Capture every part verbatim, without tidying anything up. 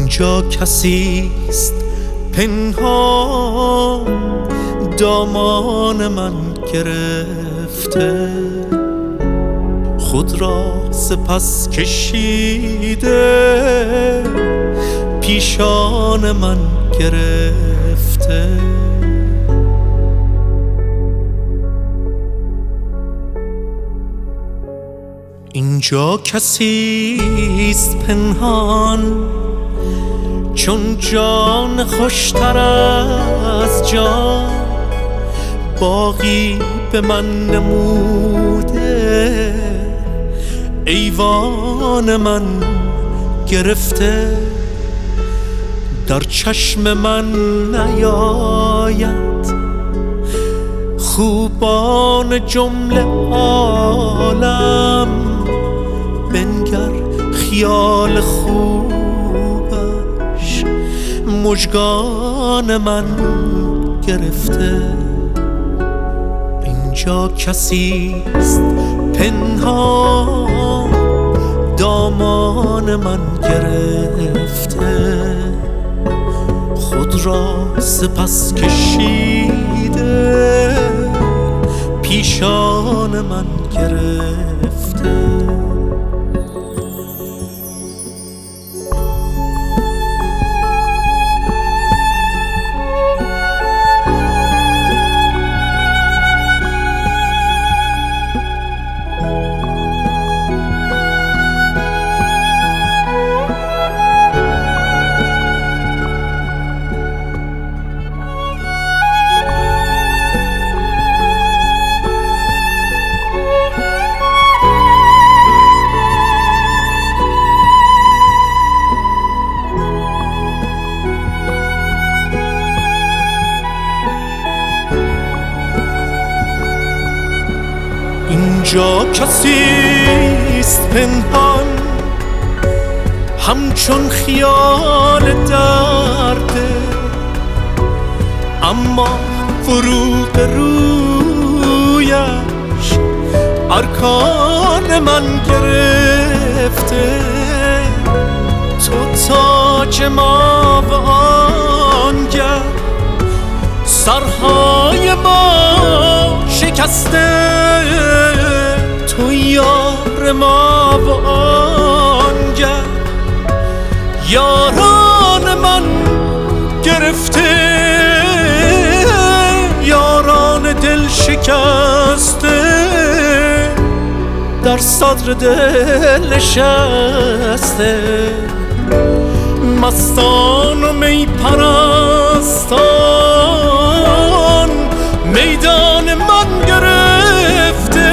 اینجا کسیست پنهان دامان من گرفته، خود را سپس کشیده پیشان من گرفته. اینجا کسیست پنهان چون جان خوشتر از جان، باغی به من نموده ایوان من گرفته. در چشم من نیاید خوبان جمله عالم، بنگر خیال خوبش مژگان من گرفته. اینجا کسیست پنهان دامان من گرفته، خود را سپس کشیده پیشان من گرفته. اینجا کسیست پنهان همچون خیال درده، اما فروغ رویش ارکان من گرفته. تو تاج ما و آنگه سرهای ما شکسته، تو یار ما و آنگه یاران من گرفته. یاران دل شکسته در صدر دل نشسته، مستان و می پرستان میدان من گرفته.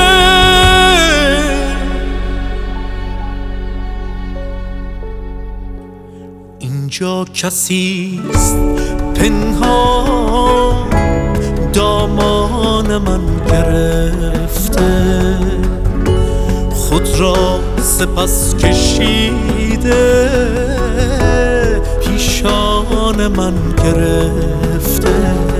اینجا کسیست پنهان دامان من گرفته، خود را سپس کشیده پیشان من گرفته.